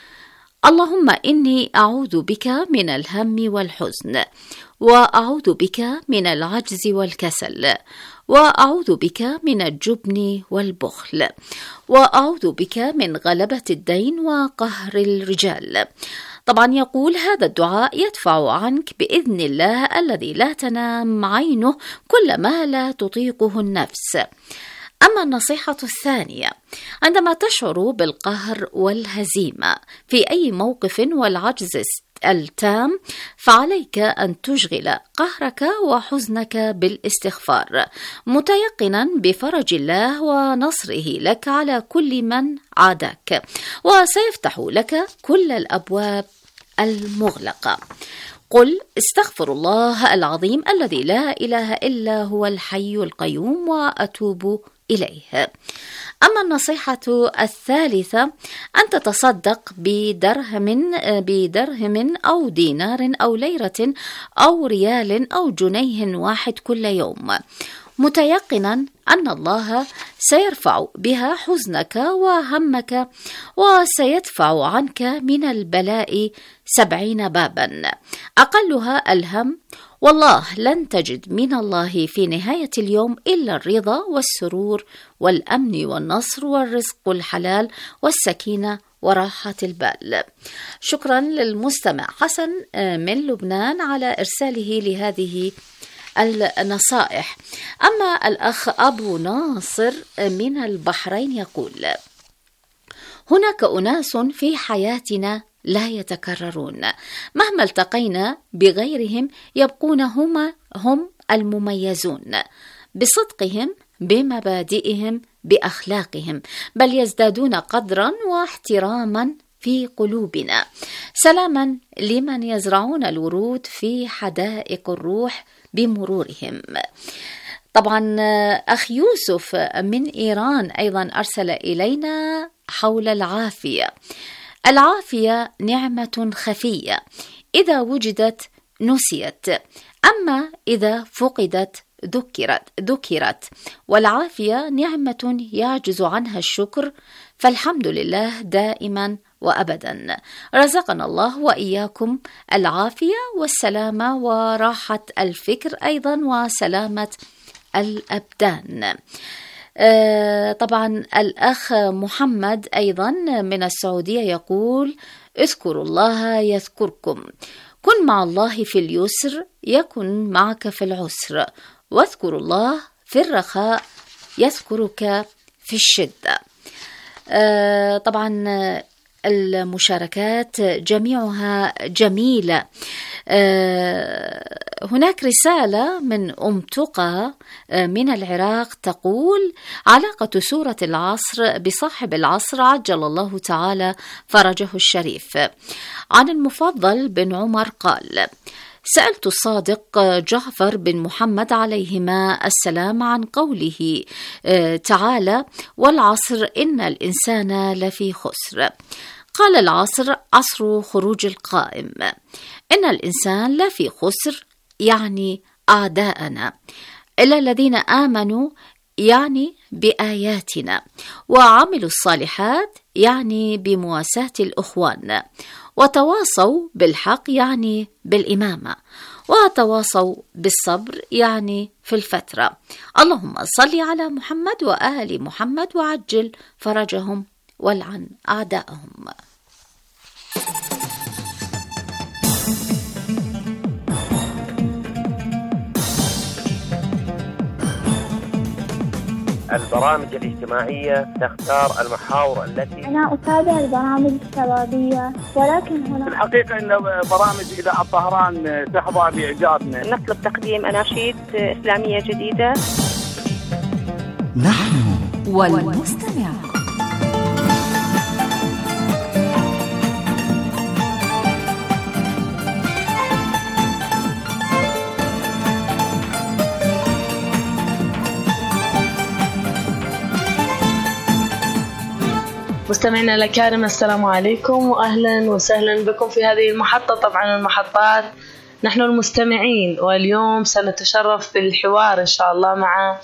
اللهم إني أعوذ بك من الهم والحزن، وأعوذ بك من العجز والكسل، وأعوذ بك من الجبن والبخل، وأعوذ بك من غلبة الدين وقهر الرجال. طبعا يقول هذا الدعاء يدفع عنك بإذن الله الذي لا تنام عينه كل ما لا تطيقه النفس. أما النصيحة الثانية: عندما تشعر بالقهر والهزيمة في أي موقف والعجز التام، فعليك أن تشغل قهرك وحزنك بالاستغفار، متيقنا بفرج الله ونصره لك على كل من عاداك، وسيفتح لك كل الأبواب المغلقة. قل: استغفر الله العظيم الذي لا إله إلا هو الحي القيوم وأتوب إليه. أما النصيحة الثالثة: أن تتصدق بدرهم بدرهم أو دينار أو ليرة أو ريال أو جنيه واحد كل يوم، متيقنا أن الله سيرفع بها حزنك وهمك، وسيدفع عنك من البلاء سبعين بابا أقلها الهم، والله لن تجد من الله في نهاية اليوم إلا الرضا والسرور والأمن والنصر والرزق الحلال والسكينة وراحة البال. شكرا للمستمع حسن من لبنان على إرساله لهذه النصائح. أما الأخ أبو ناصر من البحرين يقول: هناك أناس في حياتنا لا يتكررون، مهما التقينا بغيرهم يبقون هم هم المميزون بصدقهم، بمبادئهم، بأخلاقهم، بل يزدادون قدرا واحتراما في قلوبنا. سلاما لمن يزرعون الورود في حدائق الروح بمرورهم. طبعا أخ يوسف من إيران أيضا أرسل إلينا حول العافية: العافية نعمة خفية، إذا وجدت نسيت، أما إذا فقدت ذكرت ذكرت والعافية نعمة يعجز عنها الشكر، فالحمد لله دائما وأبدا. رزقنا الله وإياكم العافية والسلامة وراحة الفكر أيضا وسلامة الأبدان. آه طبعا الأخ محمد أيضا من السعودية يقول: اذكروا الله يذكركم، كن مع الله في اليسر يكن معك في العسر، واذكروا الله في الرخاء يذكرك في الشدة. آه طبعا المشاركات جميعها جميلة. آه هناك رسالة من أم تقى من العراق تقول: علاقة سورة العصر بصاحب العصر عجل الله تعالى فرجه الشريف. عن المفضل بن عمر قال: سألت الصادق جعفر بن محمد عليهما السلام عن قوله تعالى: والعصر إن الإنسان لفي خسر. قال: العصر عصر خروج القائم، إن الإنسان لفي خسر يعني أعداءنا، إلا الذين آمنوا يعني بآياتنا، وعملوا الصالحات يعني بمواساة الأخوان، وتواصوا بالحق يعني بالإمامة، وتواصوا بالصبر يعني في الفترة. اللهم صل على محمد وآل محمد وعجل فرجهم والعن أعداءهم. البرامج الاجتماعية تختار المحاور التي أنا أتابع البرامج الشبابية، ولكن هنا في الحقيقة أن برامج إذاعة طهران تحظى بإعجابنا. نطلب تقديم أناشيد إسلامية جديدة. نحن والمستمع. مستمعينا الأكارم، السلام عليكم وأهلا وسهلا بكم في هذه المحطة. طبعا المحطات نحن المستمعين، واليوم سنتشرف بالحوار إن شاء الله مع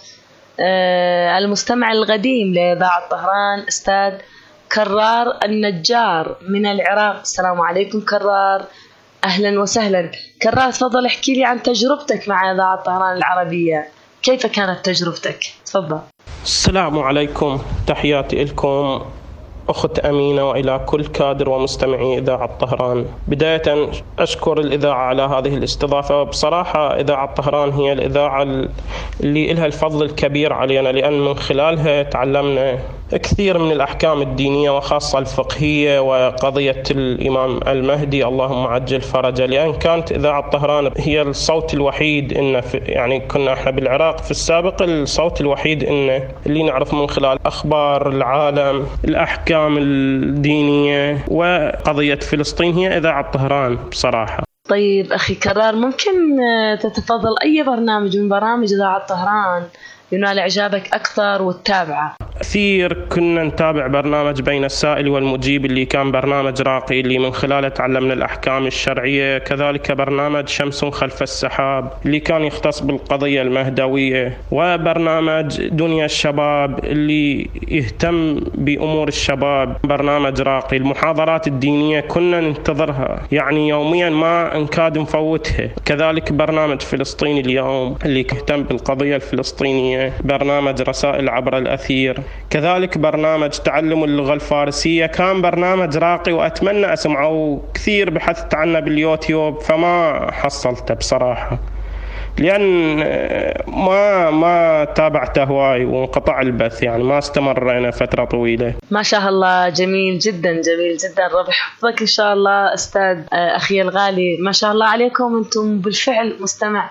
المستمع القديم لإذاعة طهران أستاذ كرار النجار من العراق. السلام عليكم كرار، أهلا وسهلا. كرار تفضل احكي لي عن تجربتك مع إذاعة طهران العربية، كيف كانت تجربتك؟ تفضل. السلام عليكم، تحياتي لكم أخت أمينة وإلى كل كادر ومستمعي إذاعة طهران. بداية أشكر الإذاعة على هذه الاستضافة. بصراحة إذاعة طهران هي الإذاعة اللي إلها الفضل الكبير علينا، لأن من خلالها تعلمنا كثير من الأحكام الدينية وخاصة الفقهية وقضية الإمام المهدي اللهم عجل فرجه، لأن كانت إذاعة طهران هي الصوت الوحيد إن يعني كنا إحنا بالعراق في السابق الصوت الوحيد إن اللي نعرف من خلال أخبار العالم الأحكام الدينية وقضية فلسطين هي إذاعة طهران بصراحة. طيب أخي كرار، ممكن تتفضل أي برنامج من برامج إذاعة طهران ينال إعجابك أكثر وتتابعه؟ كثير كنا نتابع برنامج بين السائل والمجيب اللي كان برنامج راقي اللي من خلاله تعلمنا الأحكام الشرعية، كذلك برنامج شمس خلف السحاب اللي كان يختص بالقضية المهدوية، وبرنامج دنيا الشباب اللي يهتم بأمور الشباب، برنامج راقي. المحاضرات الدينية كنا ننتظرها يعني يوميا ما نكاد نفوتها، كذلك برنامج فلسطين اليوم اللي يهتم بالقضية الفلسطينية، برنامج رسائل عبر الأثير، كذلك برنامج تعلم اللغة الفارسية كان برنامج راقي وأتمنى أسمعه كثير، بحثت عنه باليوتيوب فما حصلته بصراحة، لأن ما ما تابعته هواي وانقطع البث، يعني ما استمرنا فترة طويلة. ما شاء الله، جميل جدا جميل جدا، ربي يحفظك إن شاء الله أستاذ أخي الغالي. ما شاء الله عليكم، أنتم بالفعل مستمع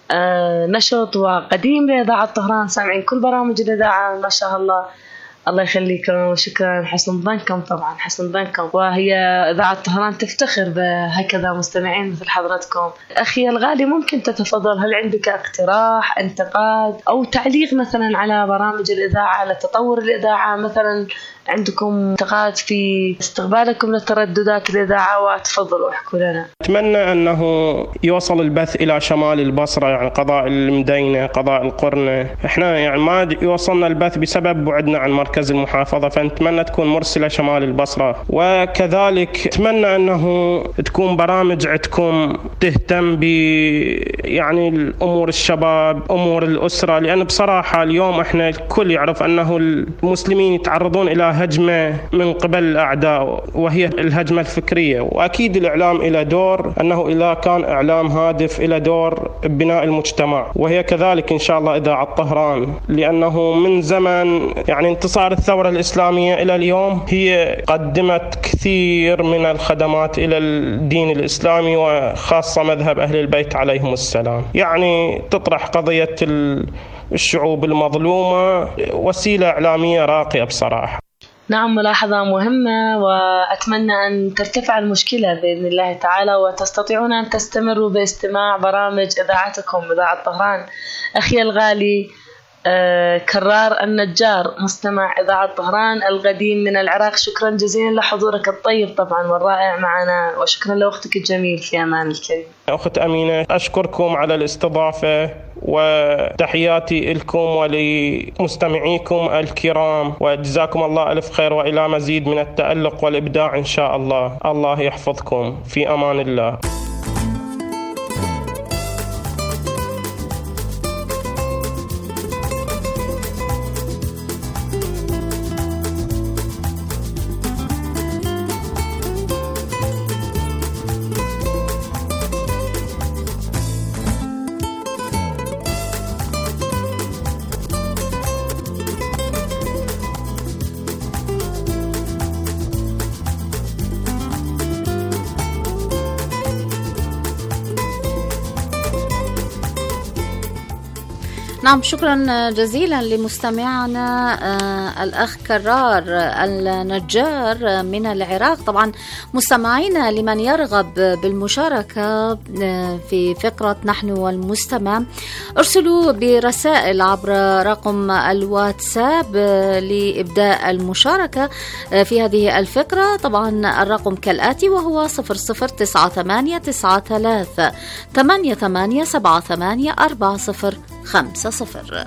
نشط وقديم لإذاعة طهران، سامعين كل برامج الإذاعة ما شاء الله. الله يخليكم وشكرا، حسن ظنكم طبعا، حسن ظنكم. وهي إذاعة طهران تفتخر بهكذا مستمعين مثل حضرتكم. أخي الغالي، ممكن تتفضل، هل عندك اقتراح، انتقاد أو تعليق مثلا على برامج الإذاعة، على تطور الإذاعة؟ مثلا عندكم انتقاد في استقبالكم لترددات الإذاعة، وتفضلوا احكوا لنا. أتمنى أنه يوصل البث إلى شمال البصرة، يعني قضاء المدينة، قضاء القرنة. إحنا يعني ما يوصلنا البث بسبب بعدنا عن مركز المحافظة، فنتمنى تكون مرسلة شمال البصرة. وكذلك أتمنى أنه تكون برامج عندكم تهتم ب يعني الأمور الشباب، أمور الأسرة، لأن بصراحة اليوم إحنا الكل يعرف أنه المسلمين يتعرضون إلى هجمة من قبل الأعداء، وهي الهجمة الفكرية. وأكيد الإعلام إلى دور، أنه إذا كان إعلام هادف إلى دور بناء المجتمع، وهي كذلك إن شاء الله إذاعة طهران، لأنه من زمن يعني انتصار الثورة الإسلامية إلى اليوم هي قدمت كثير من الخدمات إلى الدين الإسلامي وخاصة مذهب أهل البيت عليهم السلام. يعني تطرح قضية الشعوب المظلومة، وسيلة إعلامية راقية بصراحة. نعم، ملاحظة مهمة، وأتمنى أن ترتفع المشكلة بإذن الله تعالى، وتستطيعون أن تستمروا باستماع برامج إذاعتكم إذاعة طهران. أخي الغالي آه كرار النجار، مستمع إذاعة طهران القديم من العراق، شكرا جزيلا لحضورك الطيب طبعا والرائع معنا، وشكرا لوقتك الجميل. في أمان الكريم. أخت أمينة، أشكركم على الاستضافة، وتحياتي لكم ولمستمعيكم الكرام، وجزاكم الله ألف خير، وإلى مزيد من التألق والإبداع إن شاء الله. الله يحفظكم، في أمان الله. نعم، شكرا جزيلا لمستمعنا آه الأخ كرار النجار من العراق. طبعا مستمعينا، لمن يرغب بالمشاركة آه في فقرة نحن والمستمع، ارسلوا برسائل عبر رقم الواتساب آه لإبداء المشاركة آه في هذه الفقرة. طبعا الرقم كالآتي، وهو صفر صفر تسعة ثمانية تسعة ثلاثة ثمانية ثمانية سبعة ثمانية أربعة صفر خمسة صفر.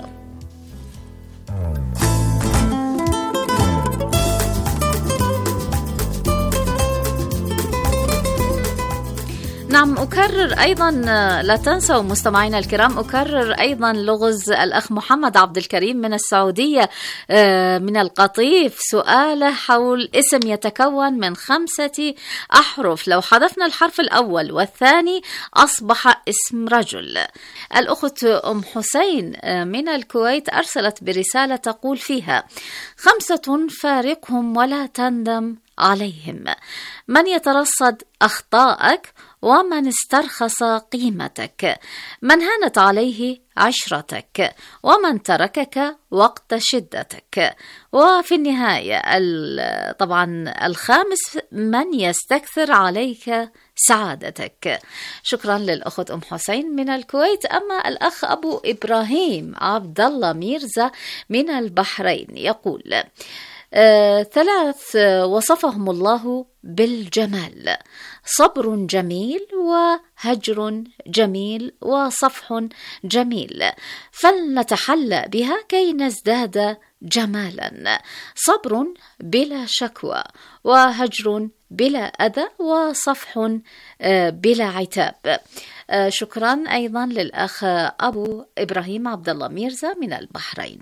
نعم، أكرر أيضا، لا تنسوا مستمعينا الكرام، أكرر أيضا لغز الأخ محمد عبد الكريم من السعودية من القطيف، سؤاله حول اسم يتكون من خمسة أحرف، لو حذفنا الحرف الأول والثاني أصبح اسم رجل. الأخت أم حسين من الكويت أرسلت برسالة تقول فيها: خمسة فارقهم ولا تندم عليهم، من يترصد أخطائك، ومن استرخص قيمتك، من هانت عليه عشرتك، ومن تركك وقت شدتك، وفي النهاية طبعا الخامس من يستكثر عليك سعادتك. شكرا للأخت أم حسين من الكويت. أما الأخ أبو إبراهيم عبد الله ميرزا من البحرين يقول: آه، ثلاث وصفهم الله بالجمال: صبر جميل، وهجر جميل، وصفح جميل، فلنتحلى بها كي نزداد جمالا. صبر بلا شكوى، وهجر بلا أذى، وصفح آه بلا عتاب. آه شكرا أيضا للأخ أبو إبراهيم عبد الله ميرزا من البحرين.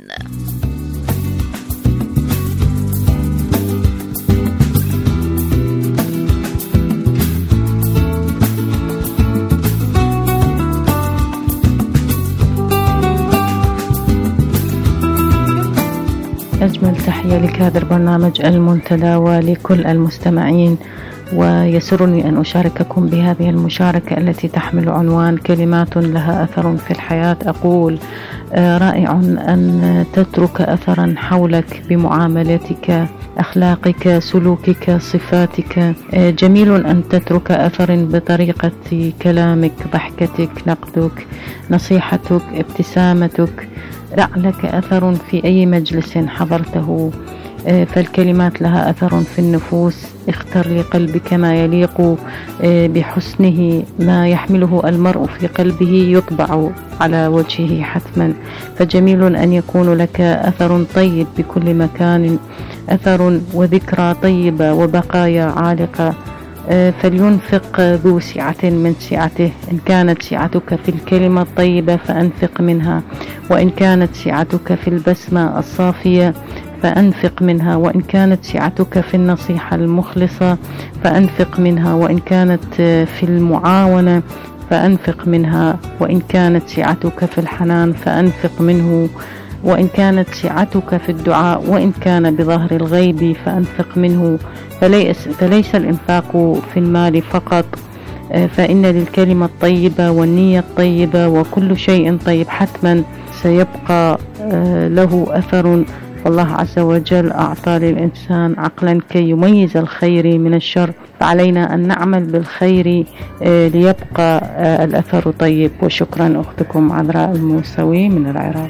أجمل تحية لكادر برنامج المنتدى ولكل المستمعين، ويسرني أن أشارككم بهذه المشاركة التي تحمل عنوان كلمات لها أثر في الحياة. أقول: رائع أن تترك أثرا حولك بمعاملتك، أخلاقك، سلوكك، صفاتك. جميل أن تترك أثر بطريقة كلامك، ضحكتك، نقدك، نصيحتك، ابتسامتك. لك أثر في أي مجلس حضرته، فالكلمات لها أثر في النفوس. اختر لقلبك ما يليق بحسنه، ما يحمله المرء في قلبه يطبع على وجهه حتما. فجميل أن يكون لك أثر طيب بكل مكان، أثر وذكرى طيبة وبقايا عالقة. فلينفق ذو سعة من سعته، إن كانت سعتك في الكلمة الطيبة فأنفق منها، وإن كانت سعتك في البسمة الصافية فأنفق منها، وإن كانت سعتك في النصيحة المخلصة فأنفق منها، وإن كانت في المعاونة فأنفق منها، وإن كانت سعتك في الحنان فأنفق منه، وإن كانت سعتك في الدعاء وإن كان بظهر الغيب فأنفق منه. فليس, فليس الإنفاق في المال فقط، فإن للكلمة الطيبة والنية الطيبة وكل شيء طيب حتما سيبقى له أثر. والله عز وجل أعطى للإنسان عقلا كي يميز الخير من الشر، فعلينا أن نعمل بالخير ليبقى الأثر طيب. وشكرا أختكم عذراء الموسوي من العراق.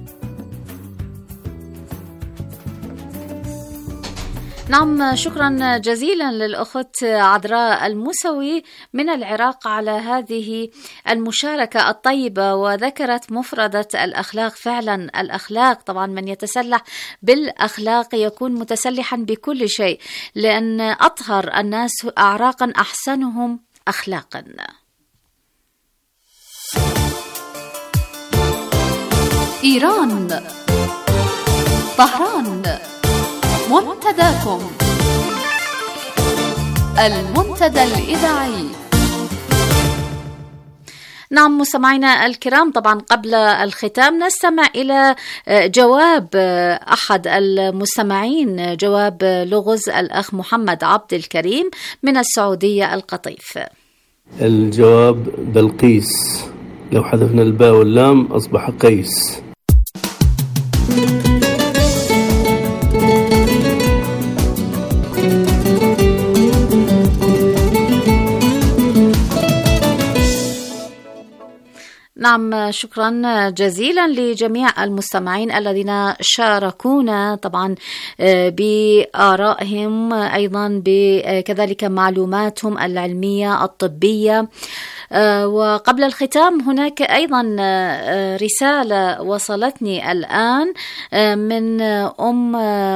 نعم، شكرا جزيلا للأخت عذراء الموسوي من العراق على هذه المشاركة الطيبة، وذكرت مفردة الأخلاق. فعلا الأخلاق، طبعا من يتسلح بالأخلاق يكون متسلحا بكل شيء، لأن أطهر الناس أعراقا أحسنهم أخلاقا. إيران، طهران، منتداكم المنتدى الإذاعي. نعم مستمعينا الكرام، طبعا قبل الختام نستمع إلى جواب أحد المستمعين، جواب لغز الأخ محمد عبد الكريم من السعودية القطيف. الجواب بلقيس، لو حذفنا الباء واللام أصبح قيس. نعم، شكرا جزيلا لجميع المستمعين الذين شاركونا طبعا بآرائهم، أيضا بكذلك معلوماتهم العلمية الطبية. وقبل الختام هناك أيضا رسالة وصلتني الآن من أم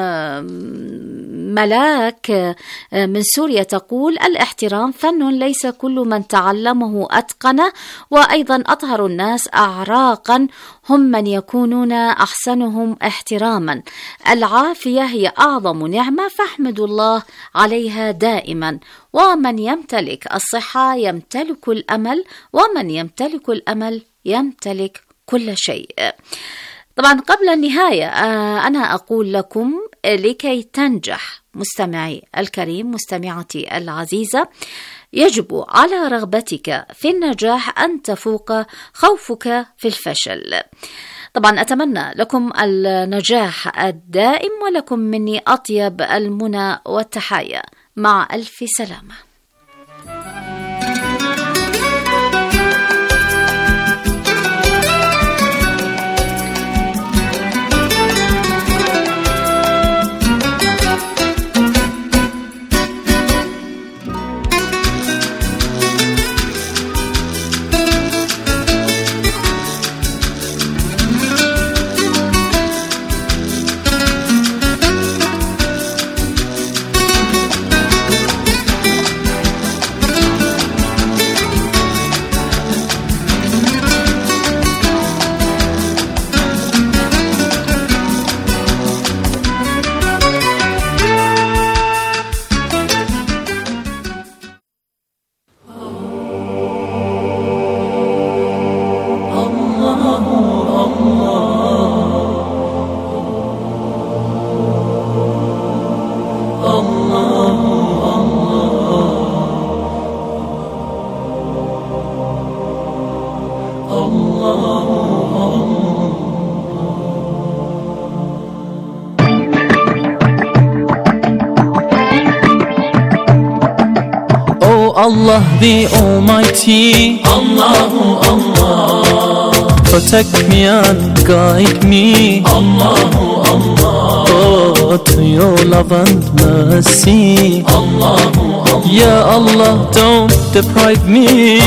ملاك من سوريا، تقول: الاحترام فن ليس كل من تعلمه أتقنه، وأيضا أطهر الناس أعراقا هم من يكونون أحسنهم احتراما. العافية هي أعظم نعمة، فاحمدوا الله عليها دائما. ومن يمتلك الصحة يمتلك الأمل، ومن يمتلك الأمل يمتلك كل شيء. طبعا قبل النهاية أنا أقول لكم لكي تنجح مستمعي الكريم، مستمعتي العزيزة، يجب على رغبتك في النجاح أن تفوق خوفك في الفشل. طبعا أتمنى لكم النجاح الدائم، ولكم مني أطيب المنى والتحايا. مع ألف سلامة. Allah the Almighty, Allahu Allah, protect me and guide me, Allahu Allah. Oh, Lord, to your love and mercy. Allah, Allah. Ya Allah, don't deprive me